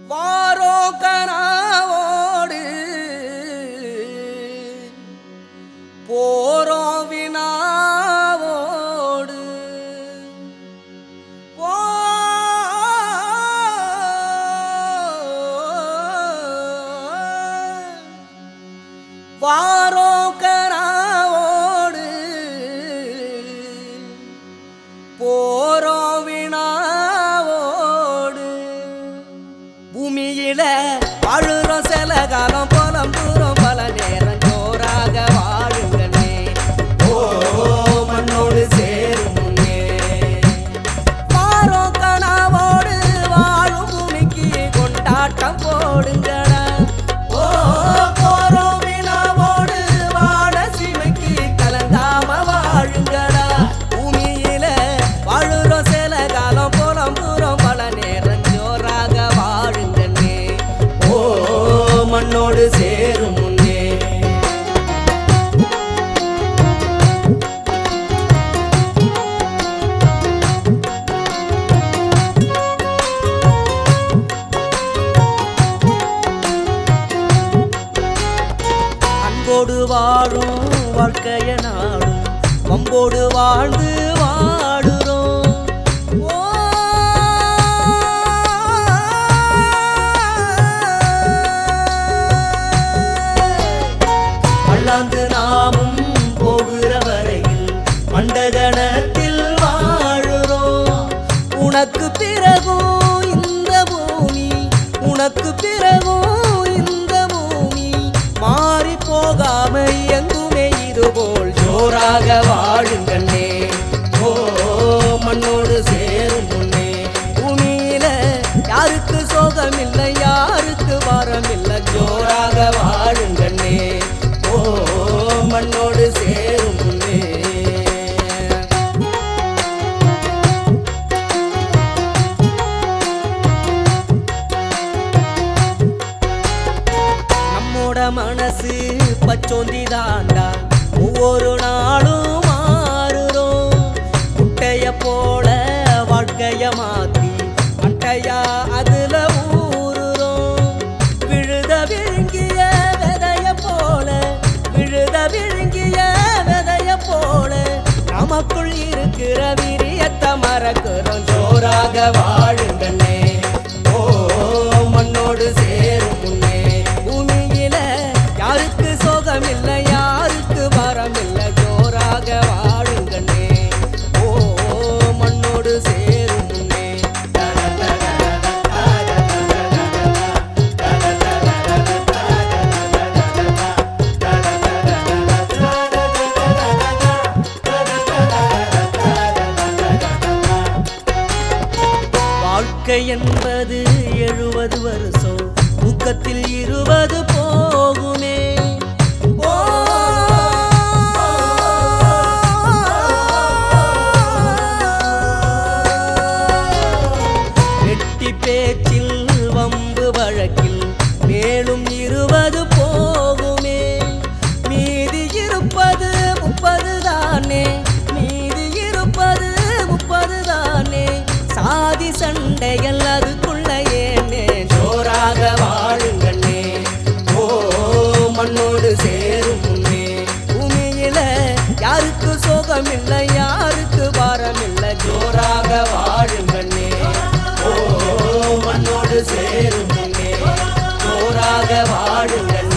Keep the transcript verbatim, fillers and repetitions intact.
வாரோ கனாவோடு போரோ வினாவோடு வாரோ கனாவோடு போரோ வினாவோடு பூமியில வாழுறோம் சில காலம் புலம்புறோம் பல நேரம் ஜோராக வாழுங்கண்ணே ஓ மண்ணோடு சேரும் முன்னே வாரோ கனாவோடு வாழும் பூமிக்கு கொண்டாட்டம் போடுங்கடா ஓ போரோ வினாவோடு வாட சீமைக்கு கலந்தாம வாழுங்கடா பூமியில வாழுறோம் சில காலம் புலம்புறோம் பல நேரம் ஜோராக வாழுங்கண்ணே ஓ மண்ணோடு சேரும் முன்னே அன்போடு வாழும் வாழ்க்கைய நாடும் வம்போடு வாழ்ந்து வாடுறோம் ஓ பல்லாந்து நாமும் போகிற வரையில் மண்டகணத்தில் வாழுறோம் உனக்கு பிறகும் இந்த பூமி உனக்கு பிறகும் இந்த பூமி மாறி போகாம எங்குமே இதுபோல் ஜோராக வாழுங்கண்ணே ஓ மண்ணோடு சேரும் முன்னே பூமியில யாருக்கு சோகமில்லை யாருக்கு வாரமில்லை ஜோராக வாழுங்கண்ணே ஓ மண்ணோடு சேரும் முன்னே நம்மோட மனசு பச்சோந்தி தாண்டா ஒவ்வொரு நாளும் மாறுறோம் முட்டைய போல வாழ்க்கைய மாத்தி அட்டையா அதுல ஊறுறோம் விழுத விழுங்கிய விதைய போல விழுத விழுங்கிய விதைய போல நமக்குள் இருக்கிற விரியத்தை மறக்கிறோம் ஜோராக வாழுங்கண்ணே ஓ மண்ணோடு சேரும் முன்னே பூமியில யாருக்கு சோகமில்லை யாருக்கு வரமில்லை ஜோராக வாழுங்கண்ணே ஓ மண்ணோடு சேரும் முன்னே வாழ்க்கை என்பது எழுபது வருஷம் தூக்கத்தில் இருபது போகுமே ஓ வெட்டி பேச்சில் வம்பு வழக்கில் மேலும் இருபது போகுமே மீதி இருப்பது முப்பது தானே மீதி இருப்பது முப்பது தானே சாதி சண்டைகள் அதுக்குள்ள ஏனே ஜோராக வாழுங்கண்ணே ஓ மண்ணோடு சேரும் முன்னே பூமியில யாருக்கு சோகமில்லை யாருக்கு பாரமில்லை ஜோராக வாழுங்கண்ணே ஓ மண்ணோடு சேரும் முன்னே ஜோராக வாழுங்கண்ணே